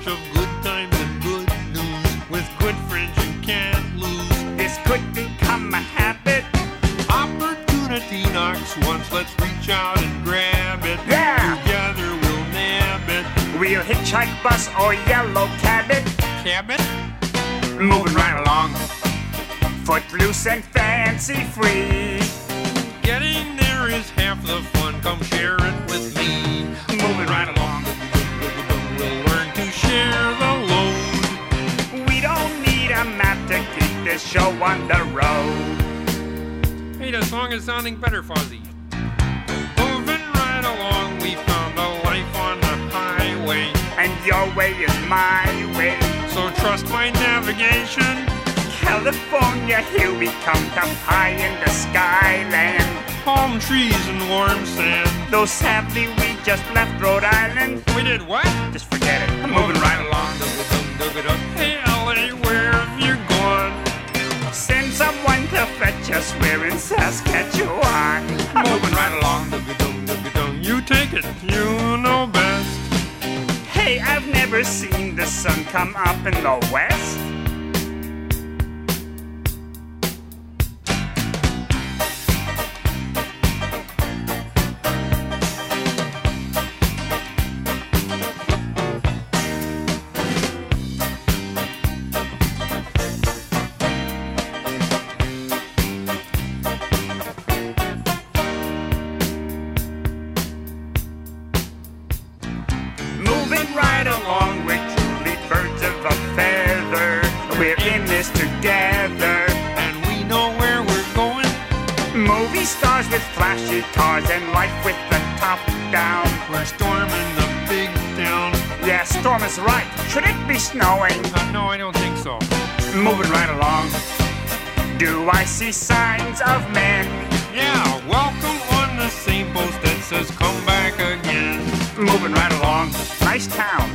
bunch of good times and good news. With good friends you can't lose. This could become a habit. Opportunity knocks once, let's reach out and grab it. Yeah. Together we'll nab it. We'll hitchhike, bus, or yellow cabin. Cabin? Moving right along. Footloose and fancy free. Getting there is half the fun, come share it with me. Moving right along. We'll learn to share the load. We don't need a map to keep this show on the road. Hey, the song is sounding better, Fozzie. Moving right along, we found a life on the highway. And your way is my way. So trust my navigation. California, here we come, up high in the skyland. Palm trees and warm sand. Though sadly we just left Rhode Island. We did what? Just forget it. Moving right along. Hey, LA, where have you gone? Send someone to fetch us. We're in Saskatchewan. Moving right along. You take it, you know best. Hey, I've never seen the sun come up in the west. Right along, we're truly birds of a feather. We're in this together, and we know where we're going. Movie stars with flashy cars and life with the top down. We're storming the big town. Yeah, storm is right. Should it be snowing? No, I don't think so. Moving right along. Do I see signs of men? Yeah, welcome on the same post that says come back again. Moving right along. Nice town.